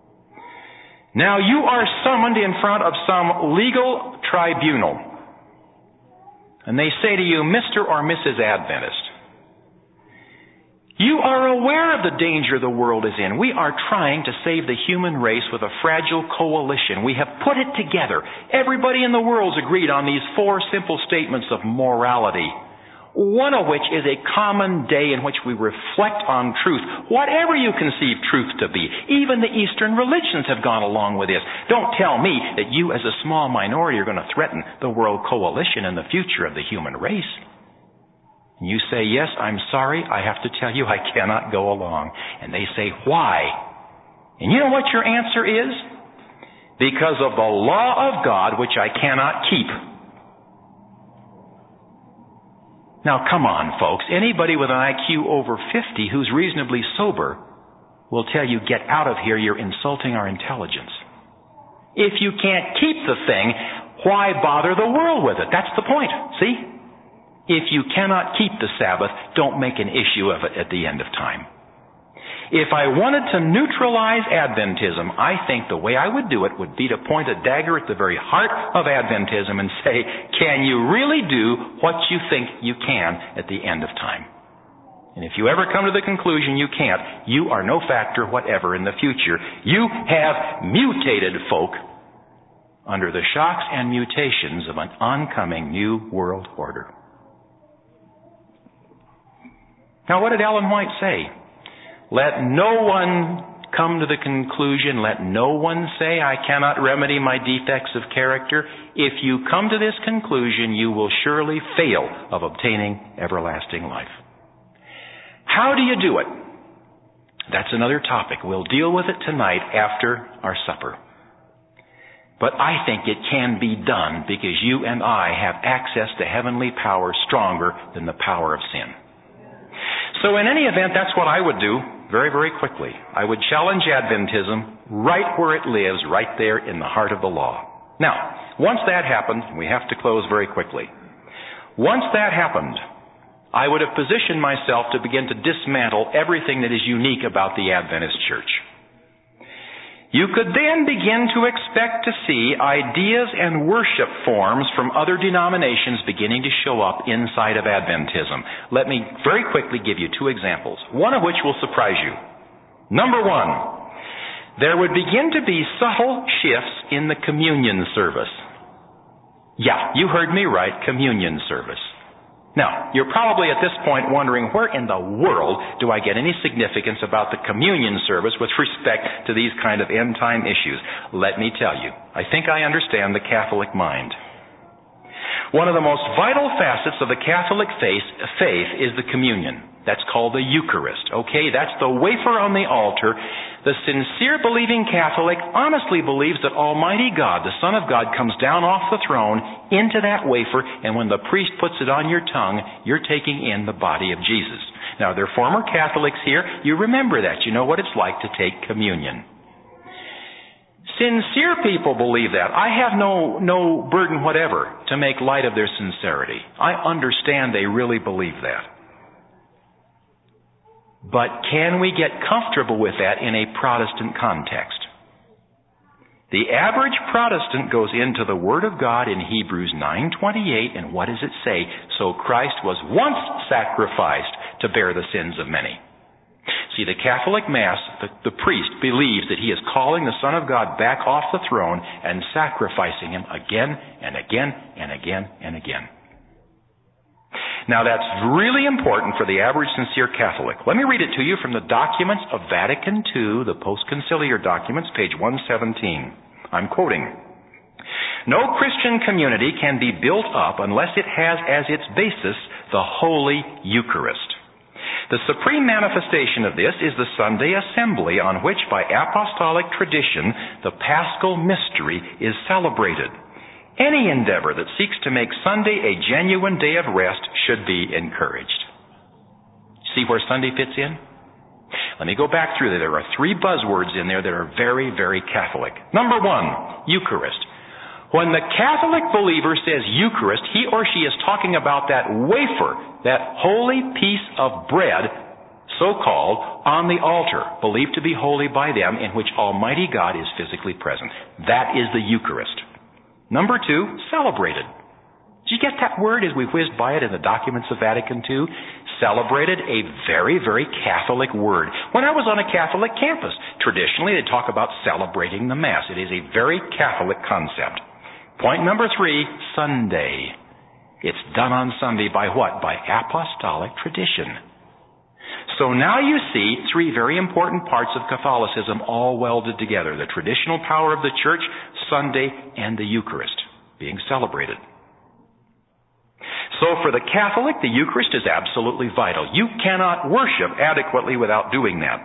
Now you are summoned in front of some legal tribunal. And they say to you, Mister or Missus Adventist, you are aware of the danger the world is in. We are trying to save the human race with a fragile coalition. We have put it together. Everybody in the world's agreed on these four simple statements of morality. one of which is a common day in which we reflect on truth, whatever you conceive truth to be. Even the Eastern religions have gone along with this. Don't tell me that you as a small minority are going to threaten the world coalition and the future of the human race. And you say, yes, I'm sorry, I have to tell you I cannot go along. And they say, why? And you know what your answer is? Because of the law of God, which I cannot keep. Now, come on, folks. Anybody with an I Q over fifty who's reasonably sober will tell you, get out of here, you're insulting our intelligence. If you can't keep the thing, why bother the world with it? That's the point, see? If you cannot keep the Sabbath, don't make an issue of it at the end of time. If I wanted to neutralize Adventism, I think the way I would do it would be to point a dagger at the very heart of Adventism and say, can you really do what you think you can at the end of time? And if you ever come to the conclusion you can't, you are no factor whatever in the future. You have mutated folk under the shocks and mutations of an oncoming new world order. Now, what did Ellen White say? Let no one come to the conclusion, let no one say, I cannot remedy my defects of character. If you come to this conclusion, you will surely fail of obtaining everlasting life. How do you do it? That's another topic. We'll deal with it tonight after our supper. But I think it can be done because you and I have access to heavenly power stronger than the power of sin. So in any event, that's what I would do very, very quickly. I would challenge Adventism right where it lives, right there in the heart of the law. Now, once that happened, we have to close very quickly. Once that happened, I would have positioned myself to begin to dismantle everything that is unique about the Adventist church. You could then begin to expect to see ideas and worship forms from other denominations beginning to show up inside of Adventism. Let me very quickly give you two examples, one of which will surprise you. Number one, there would begin to be subtle shifts in the communion service. Yeah, you heard me right, communion service. Now, you're probably at this point wondering, where in the world do I get any significance about the communion service with respect to these kind of end-time issues? Let me tell you, I think I understand the Catholic mind. One of the most vital facets of the Catholic faith, faith is the communion. That's called the Eucharist, okay? That's the wafer on the altar. The sincere believing Catholic honestly believes that Almighty God, the Son of God, comes down off the throne into that wafer, and when the priest puts it on your tongue, you're taking in the body of Jesus. Now, there are former Catholics here. You remember that. You know what it's like to take communion. Sincere people believe that. I have no, no burden whatever to make light of their sincerity. I understand they really believe that. But can we get comfortable with that in a Protestant context? The average Protestant goes into the Word of God in Hebrews nine twenty-eight, and what does it say? So Christ was once sacrificed to bear the sins of many. See, the Catholic Mass, the, the priest believes that he is calling the Son of God back off the throne and sacrificing him again and again and again and again. Now, that's really important for the average sincere Catholic. Let me read it to you from the documents of Vatican Two, the post-conciliar documents, page one seventeen. I'm quoting. No Christian community can be built up unless it has as its basis the Holy Eucharist. The supreme manifestation of this is the Sunday assembly on which, by apostolic tradition, the Paschal mystery is celebrated. Any endeavor that seeks to make Sunday a genuine day of rest should be encouraged. See where Sunday fits in? Let me go back through there. There are three buzzwords in there that are very, very Catholic. Number one, Eucharist. When the Catholic believer says Eucharist, he or she is talking about that wafer, that holy piece of bread, so-called, on the altar, believed to be holy by them, in which Almighty God is physically present. That is the Eucharist. Number two, celebrated. Did you get that word as we whizzed by it in the documents of Vatican Two? Celebrated, a very, very Catholic word. When I was on a Catholic campus, traditionally they talk about celebrating the Mass. It is a very Catholic concept. Point number three, Sunday. It's done on Sunday by what? By apostolic tradition. So now you see three very important parts of Catholicism all welded together. The traditional power of the church, Sunday, and the Eucharist being celebrated. So for the Catholic, the Eucharist is absolutely vital. You cannot worship adequately without doing that.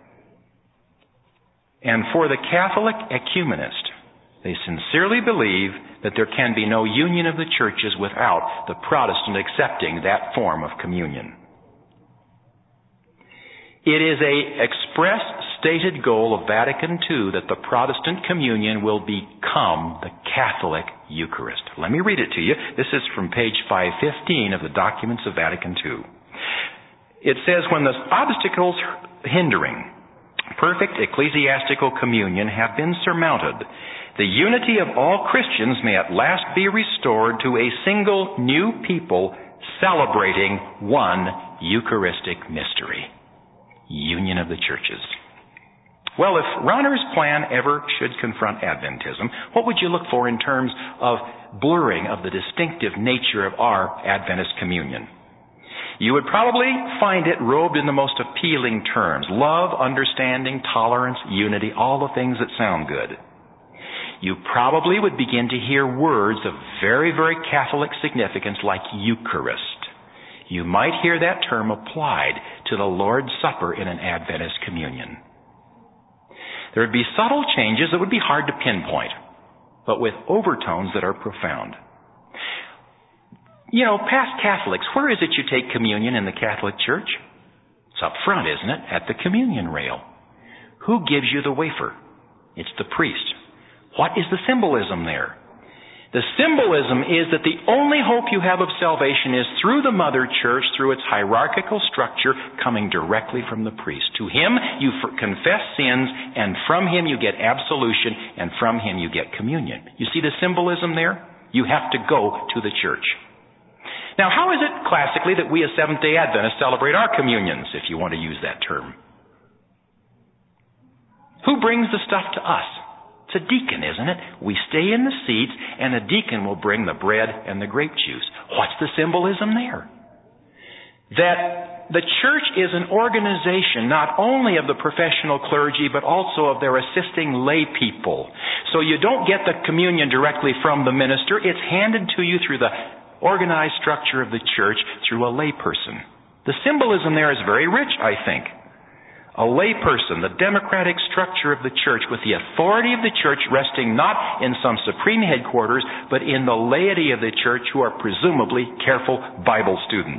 And for the Catholic ecumenist, they sincerely believe that there can be no union of the churches without the Protestant accepting that form of communion. It is an express stated goal of Vatican two that the Protestant communion will become the Catholic Eucharist. Let me read it to you. This is from page five fifteen of the documents of Vatican two. It says, when the obstacles hindering perfect ecclesiastical communion have been surmounted, the unity of all Christians may at last be restored to a single new people celebrating one Eucharistic mystery. Union of the churches. Well, if Rahner's plan ever should confront Adventism, what would you look for in terms of blurring of the distinctive nature of our Adventist communion? You would probably find it robed in the most appealing terms. Love, understanding, tolerance, unity, all the things that sound good. You probably would begin to hear words of very, very Catholic significance like Eucharist. You might hear that term applied to the Lord's Supper in an Adventist communion. There would be subtle changes that would be hard to pinpoint, but with overtones that are profound. You know, past Catholics, where is it you take communion in the Catholic Church? It's up front, isn't it? At the communion rail. Who gives you the wafer? It's the priest. What is the symbolism there? The symbolism is that the only hope you have of salvation is through the Mother Church, through its hierarchical structure, coming directly from the priest. To him you confess sins, and from him you get absolution, and from him you get communion. You see the symbolism there? You have to go to the church. Now, how is it classically that we as Seventh-day Adventists celebrate our communions, if you want to use that term? Who brings the stuff to us? It's a deacon, isn't it? We stay in the seats, and a deacon will bring the bread and the grape juice. What's the symbolism there? That the church is an organization not only of the professional clergy, but also of their assisting lay people. So you don't get the communion directly from the minister. It's handed to you through the organized structure of the church through a lay person. The symbolism there is very rich, I think. A lay person, the democratic structure of the church, with the authority of the church resting not in some supreme headquarters, but in the laity of the church, who are presumably careful Bible students.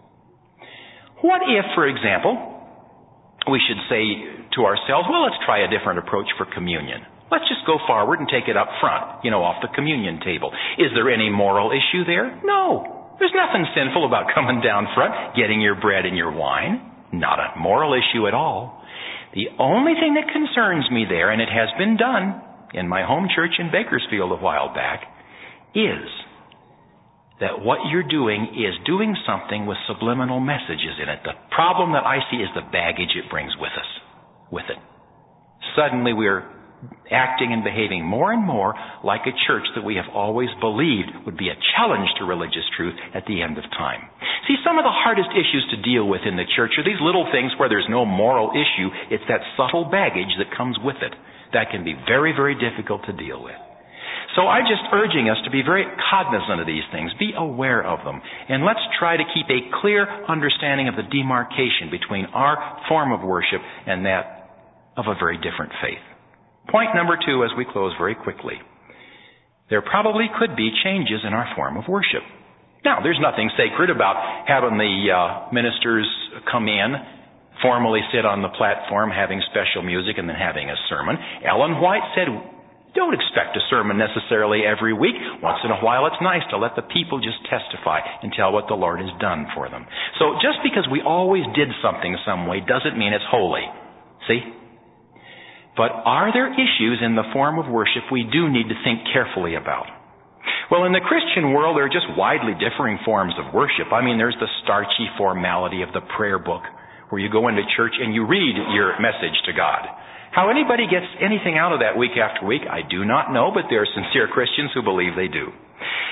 What if, for example, we should say to ourselves, well, let's try a different approach for communion. Let's just go forward and take it up front, you know, off the communion table. Is there any moral issue there? No. There's nothing sinful about coming down front, getting your bread and your wine. Not a moral issue at all. The only thing that concerns me there, and it has been done in my home church in Bakersfield a while back, is that what you're doing is doing something with subliminal messages in it. The problem that I see is the baggage it brings with us, with it. Suddenly we're acting and behaving more and more like a church that we have always believed would be a challenge to religious truth at the end of time. See, some of the hardest issues to deal with in the church are these little things where there's no moral issue. It's that subtle baggage that comes with it. That can be very, very difficult to deal with. So I'm just urging us to be very cognizant of these things. Be aware of them. And let's try to keep a clear understanding of the demarcation between our form of worship and that of a very different faith. Point number two, as we close very quickly. There probably could be changes in our form of worship. Now, there's nothing sacred about having the uh, ministers come in, formally sit on the platform, having special music, and then having a sermon. Ellen White said, don't expect a sermon necessarily every week. Once in a while, it's nice to let the people just testify and tell what the Lord has done for them. So just because we always did something some way doesn't mean it's holy. See? But are there issues in the form of worship we do need to think carefully about? Well, in the Christian world, there are just widely differing forms of worship. I mean, there's the starchy formality of the prayer book, where you go into church and you read your message to God. How anybody gets anything out of that week after week, I do not know, but there are sincere Christians who believe they do.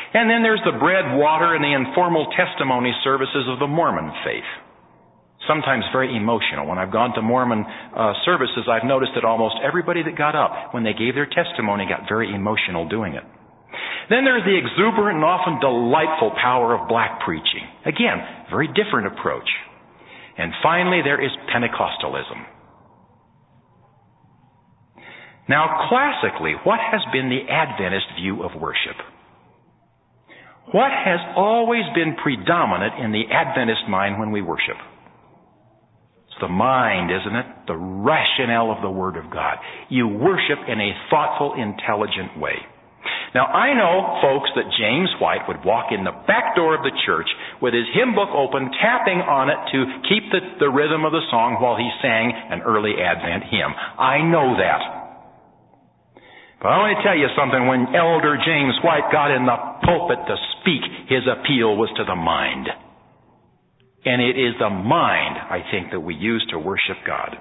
And then there's the bread, water, and the informal testimony services of the Mormon faith. Sometimes very emotional. When I've gone to Mormon uh, services, I've noticed that almost everybody that got up when they gave their testimony got very emotional doing it. Then there's the exuberant and often delightful power of black preaching. Again, very different approach. And finally, there is Pentecostalism. Now, classically, what has been the Adventist view of worship? What has always been predominant in the Adventist mind when we worship? It's the mind, isn't it? The rationale of the Word of God. You worship in a thoughtful, intelligent way. Now, I know, folks, that James White would walk in the back door of the church with his hymn book open, tapping on it to keep the, the rhythm of the song while he sang an early Advent hymn. I know that. But I want to tell you something. When Elder James White got in the pulpit to speak, his appeal was to the mind. And it is the mind, I think, that we use to worship God.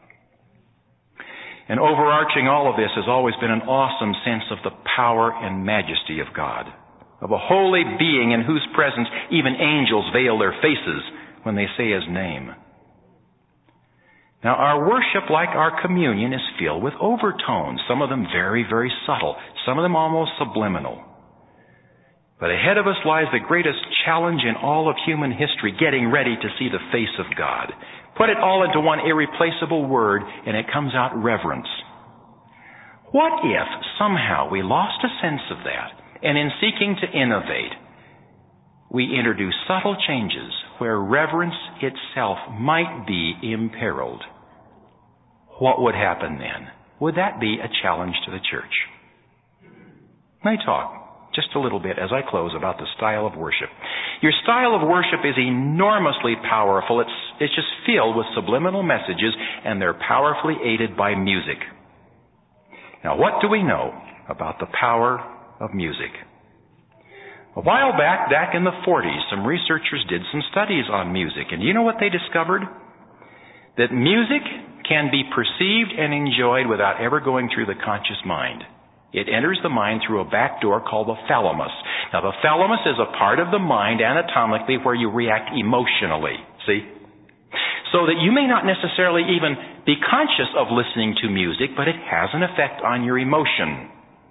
And overarching all of this has always been an awesome sense of the power and majesty of God, of a holy being in whose presence even angels veil their faces when they say His name. Now, our worship, like our communion, is filled with overtones, some of them very, very subtle, some of them almost subliminal. But ahead of us lies the greatest challenge in all of human history, getting ready to see the face of God. Put it all into one irreplaceable word, and it comes out reverence. What if somehow we lost a sense of that, and in seeking to innovate, we introduce subtle changes where reverence itself might be imperiled? What would happen then? Would that be a challenge to the church? Let me talk just a little bit as I close about the style of worship. Your style of worship is enormously powerful. It's, it's just filled with subliminal messages, and they're powerfully aided by music. Now, what do we know about the power of music? A while back, back in the forties, some researchers did some studies on music, and you know what they discovered? That music can be perceived and enjoyed without ever going through the conscious mind. It enters the mind through a back door called the thalamus. Now, the thalamus is a part of the mind anatomically where you react emotionally, see? So that you may not necessarily even be conscious of listening to music, but it has an effect on your emotion.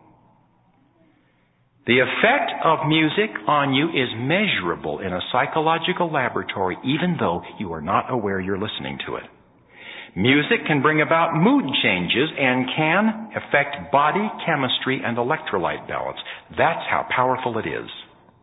The effect of music on you is measurable in a psychological laboratory, even though you are not aware you're listening to it. Music can bring about mood changes and can affect body chemistry and electrolyte balance. That's how powerful it is.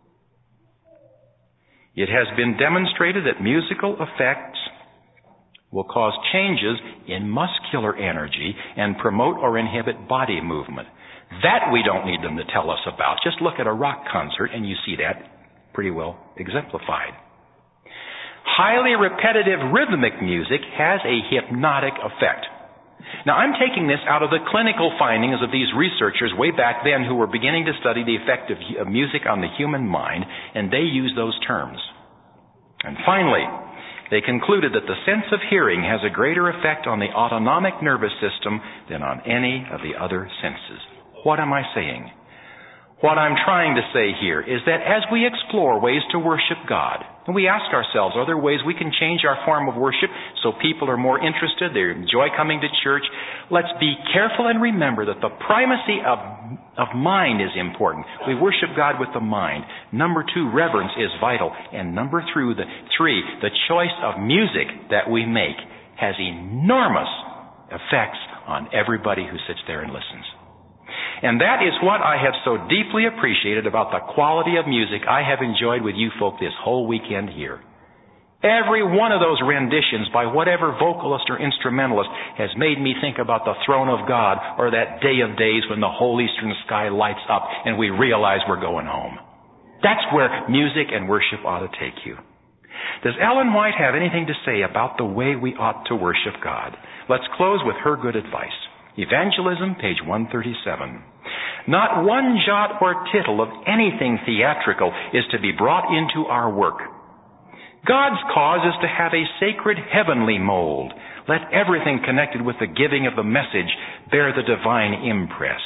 It has been demonstrated that musical effects will cause changes in muscular energy and promote or inhibit body movement. That we don't need them to tell us about. Just look at a rock concert and you see that pretty well exemplified. Highly repetitive rhythmic music has a hypnotic effect. Now, I'm taking this out of the clinical findings of these researchers way back then who were beginning to study the effect of music on the human mind, and they used those terms. And finally, they concluded that the sense of hearing has a greater effect on the autonomic nervous system than on any of the other senses. What am I saying? What I'm trying to say here is that as we explore ways to worship God, and we ask ourselves, are there ways we can change our form of worship so people are more interested, they enjoy coming to church? Let's be careful and remember that the primacy of, of mind is important. We worship God with the mind. Number two, reverence is vital. And number three, the, three, the choice of music that we make has enormous effects on everybody who sits there and listens. And that is what I have so deeply appreciated about the quality of music I have enjoyed with you folk this whole weekend here. Every one of those renditions by whatever vocalist or instrumentalist has made me think about the throne of God or that day of days when the whole eastern sky lights up and we realize we're going home. That's where music and worship ought to take you. Does Ellen White have anything to say about the way we ought to worship God? Let's close with her good advice. Evangelism, page one thirty-seven. Not one jot or tittle of anything theatrical is to be brought into our work. God's cause is to have a sacred heavenly mold. Let everything connected with the giving of the message bear the divine impress.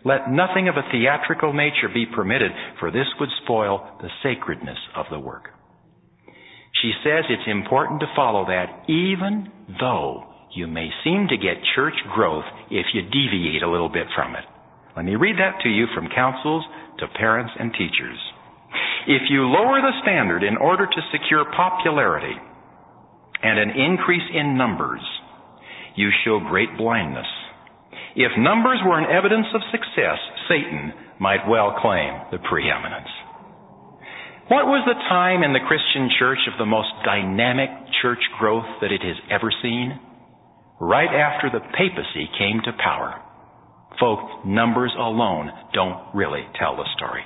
Let nothing of a theatrical nature be permitted, for this would spoil the sacredness of the work. She says it's important to follow that even though you may seem to get church growth if you deviate a little bit from it. Let me read that to you from counsels to parents and teachers. If you lower the standard in order to secure popularity and an increase in numbers, you show great blindness. If numbers were an evidence of success, Satan might well claim the preeminence. What was the time in the Christian church of the most dynamic church growth that it has ever seen? Right after the papacy came to power. Folks, numbers alone don't really tell the story.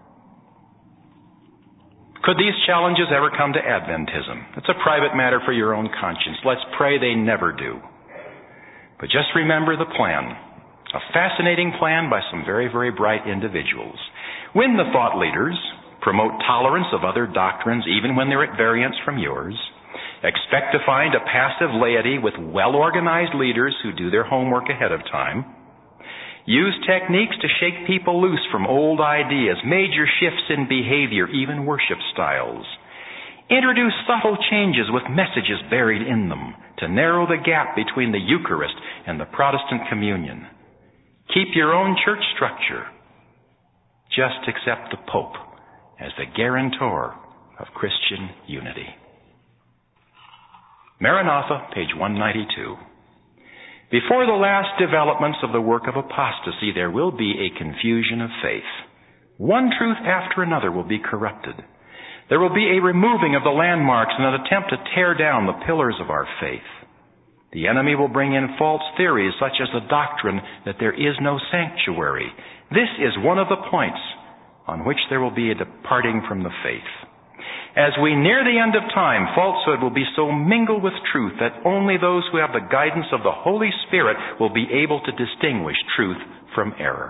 Could these challenges ever come to Adventism? It's a private matter for your own conscience. Let's pray they never do. But just remember the plan. A fascinating plan by some very, very bright individuals. Win the thought leaders. Promote tolerance of other doctrines even when they're at variance from yours. Expect to find a passive laity with well-organized leaders who do their homework ahead of time. Use techniques to shake people loose from old ideas, major shifts in behavior, even worship styles. Introduce subtle changes with messages buried in them to narrow the gap between the Eucharist and the Protestant communion. Keep your own church structure. Just accept the Pope as the guarantor of Christian unity. Maranatha, page one ninety-two. Before the last developments of the work of apostasy, there will be a confusion of faith. One truth after another will be corrupted. There will be a removing of the landmarks and an attempt to tear down the pillars of our faith. The enemy will bring in false theories such as the doctrine that there is no sanctuary. This is one of the points on which there will be a departing from the faith. As we near the end of time, falsehood will be so mingled with truth that only those who have the guidance of the Holy Spirit will be able to distinguish truth from error.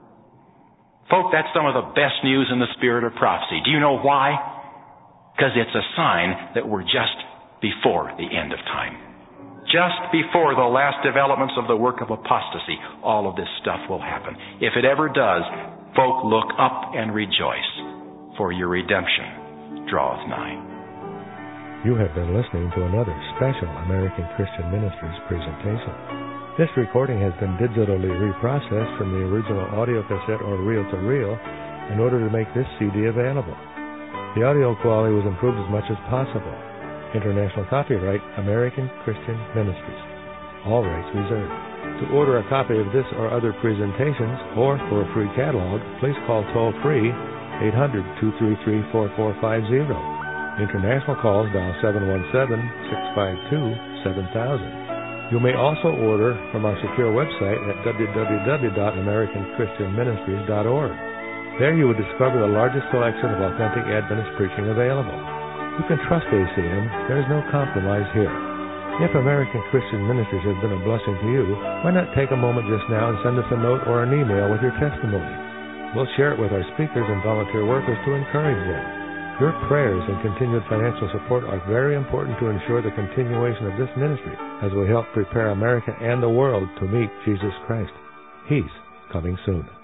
Folk, that's some of the best news in the spirit of prophecy. Do you know why? Because it's a sign that we're just before the end of time. Just before the last developments of the work of apostasy, all of this stuff will happen. If it ever does, folk, look up and rejoice, for your redemption draweth nigh. You have been listening to another special American Christian Ministries presentation. This recording has been digitally reprocessed from the original audio cassette or reel-to-reel in order to make this C D available. The audio quality was improved as much as possible. International copyright, American Christian Ministries. All rights reserved. To order a copy of this or other presentations, or for a free catalog, please call toll-free eight hundred, two three three, four four five zero. International calls dial seven one seven, six five two, seven thousand. You may also order from our secure website at w w w dot american christian ministries dot org. There you will discover the largest selection of authentic Adventist preaching available. You can trust A C M. There is no compromise here. If American Christian Ministries has been a blessing to you, why not take a moment just now and send us a note or an email with your testimony? We'll share it with our speakers and volunteer workers to encourage them. Your prayers and continued financial support are very important to ensure the continuation of this ministry as we help prepare America and the world to meet Jesus Christ. He's coming soon.